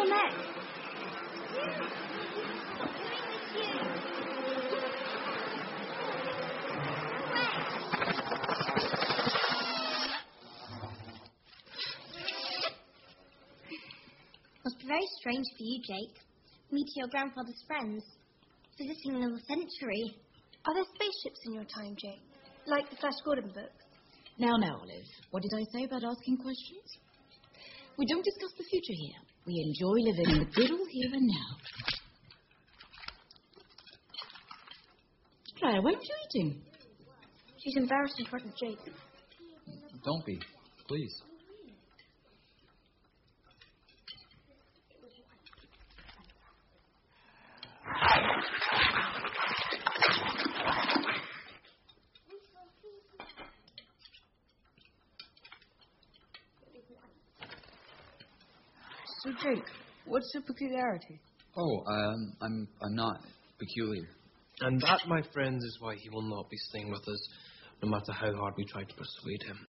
next? Must be very strange for you, Jake. Meeting your grandfather's friends. Visiting another century. Are there spaceships in your time, Jake? Like the Flash Gordon books? Now, Olive. What did I say about asking questions? We don't discuss the future here. We enjoy living in the good old here and now. Claire, why aren't you eating? She's embarrassed in front of Jake. Don't be, please. So, Jake, what's your peculiarity? Oh, I'm not peculiar. And that, my friends, is why he will not be staying with us, no matter how hard we try to persuade him.